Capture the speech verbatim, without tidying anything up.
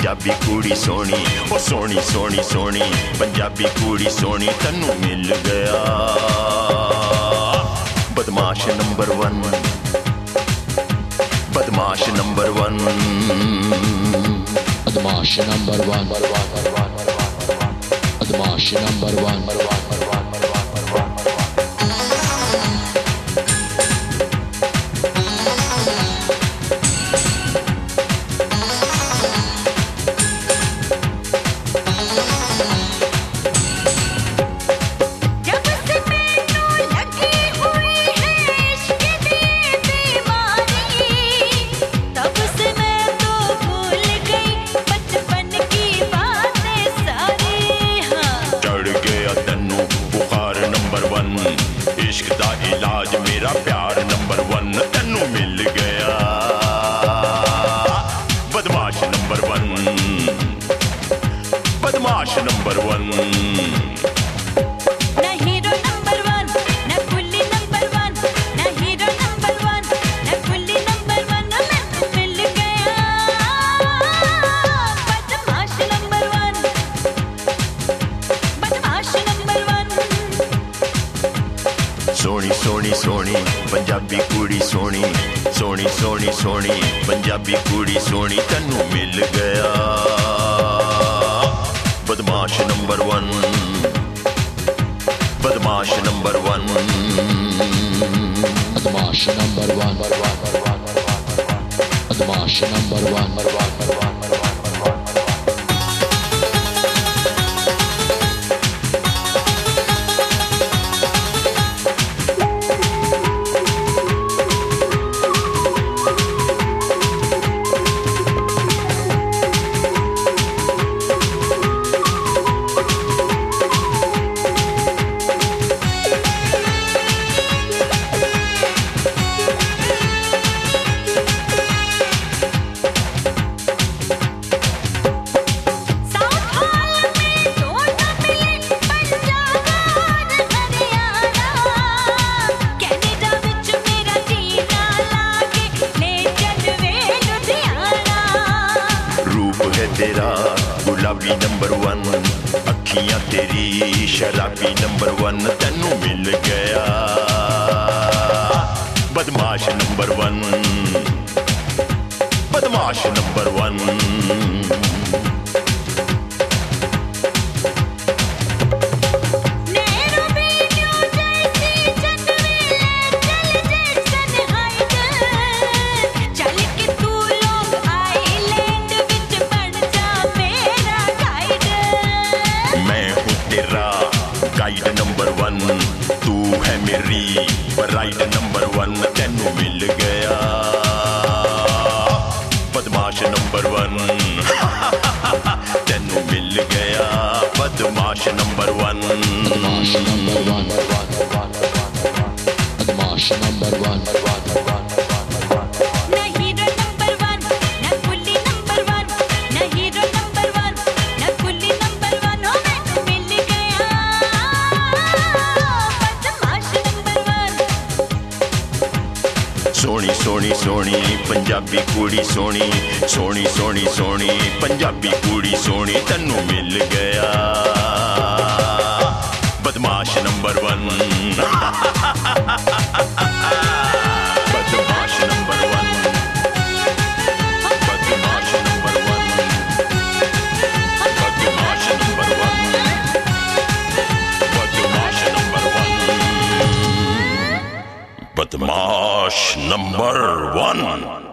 पंजाबी कुड़ी सोनी, ओ सोनी सोनी सोनी पंजाबी कुड़ी सोनी तन्नू मिल गया। बदमाश नंबर वन, बदमाश नंबर वन, बदमाश नंबर वन, बदमाश नंबर वन। इश्क दा इलाज मेरा प्यार नंबर वन तन्नू मिल गया। बदमाश नंबर वन, बदमाश नंबर वन। सोनी सोनी सोनी पंजाबी कुड़ी सोनी, सोनी सोनी सोनी पंजाबी कुड़ी सोनी तन्नू मिल गया। बदमाश नंबर वन, बदमाश नंबर वन, बदमाश नंबर वन, बदमाश नंबर वन। तेरा गुलाबी नंबर वन, अखियां तेरी शराबी नंबर वन तन्नू मिल गया। बदमाश नंबर वन, बदमाश number one. Guide number one तू है मेरी राइड नंबर वन तन्नू मिल गया। बदमाश नंबर वन तन्नू मिल गया। बदमाश नंबर वन, बदमाश नंबर वन, बदमाश नंबर वन। सोनी सोनी सोनी पंजाबी कुड़ी सोनी, सोनी सोनी सोनी पंजाबी कुड़ी सोनी तन्नू मिल गया। बदमाश नंबर वन, बदमाश नंबर वन, बदमाश नंबर वन, बदमाश नंबर वन, बदमाश नंबर वन, बदमाश नंबर वन।